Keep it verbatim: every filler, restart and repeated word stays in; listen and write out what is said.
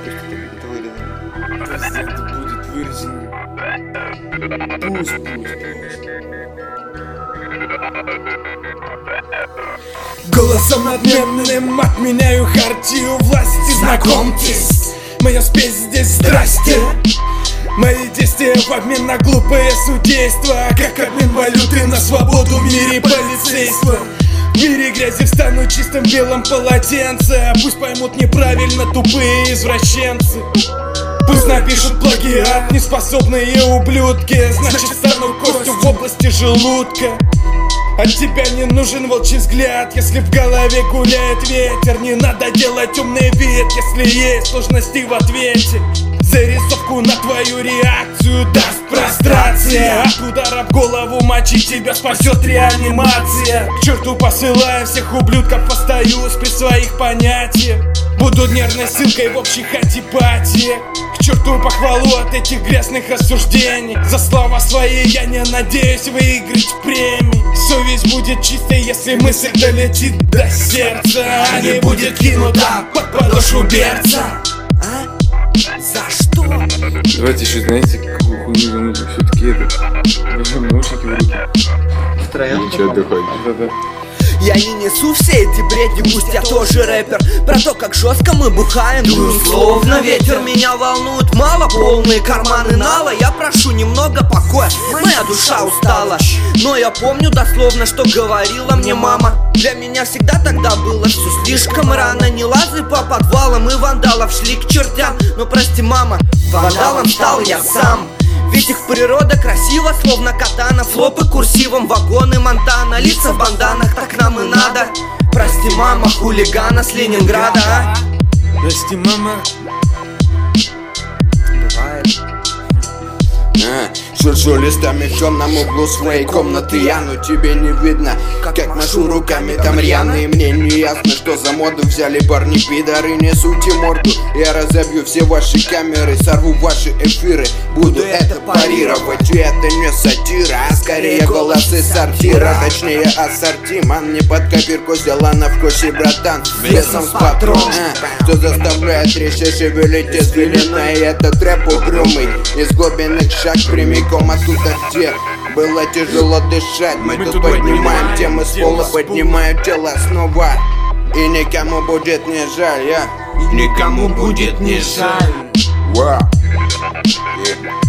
это вырезано. Пусть это будет вырезано. Пусть, пусть, пусть. Голосом надменным отменяю хартию власти. Знакомьтесь, моя спесь здесь здрасте. Мои действия в обмен на глупое судейство, как обмен валюты на свободу в мире полицейства. В мире грязи встану чистым белым полотенце. Пусть поймут неправильно тупые извращенцы. Пусть напишут плагиат неспособные ублюдки. Значит стану костью в области желудка. От тебя не нужен волчий взгляд, если в голове гуляет ветер. Не надо делать умный вид, если есть сложности в ответе. Зарисовку на твою реакцию даст прострация. От удара в голову мочи тебя спасет реанимация. К черту посылая всех ублюдков, остаюсь при своих понятиях. Буду нервной ссылкой в общих антипатиях. К черту похвалу от этих грязных осуждений. За слова свои я не надеюсь выиграть премии. Совесть будет чистой, если мысль долетит до сердца, а не будет кинута под подошву берца. А? За что? Давайте еще, знаете, какую хуйню занудим. Все-таки это, возьмем наушники в руки. Втроем ничего отдыхать. Да-да. Я не несу все эти бредни, пусть я тоже рэпер. Про то, как жестко мы бухаем, дую словно ветер. Меня волнуют мало полные карманы нала. Я прошу немного покоя, моя душа устала. Но я помню дословно, что говорила мне мама. Для меня всегда тогда было все слишком рано. Не лазай по подвалам и вандалов шли к чертям. Но прости, мама, вандалом стал я сам. Ведь их природа красива, словно катана. Флопы курсивом, вагоны Монтана. Лица в банданах, так нам и надо. Прости, мама, хулигана с Ленинграда, а? Прости, мама. Бывает. А, шуршу листами в темном углу своей комнаты я, но тебе не видно, как машу руками там рьяно. И мне не ясно, что за моду взяли парни пидоры. Не суйте морду, я разобью все ваши камеры, сорву ваши эфиры, буду это парировать. И это не сатира, а скорее голос из сортира. Точнее ассорти, ман, не под копирку взяла на вкусе, братан, весом с патрон. А, что заставляет резче шевелить извилина. И этот рэп угрюмый, из глубинных шаг прямиком оттуда, где было тяжело дышать. Мы, Мы тут поднимаем темы с пола, поднимаю тело снова. И никому будет не жаль, я. Никому будет не жаль. Wow. Yeah.